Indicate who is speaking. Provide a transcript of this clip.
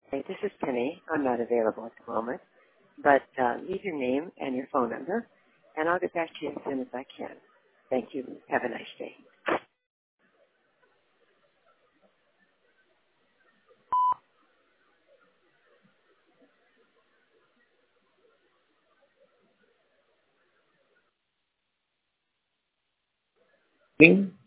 Speaker 1: Hey, this is Penny. I'm not available at the moment, but leave your name and your phone number, and I'll get back to you as soon as I can. Thank you. Have a nice day.
Speaker 2: Ring.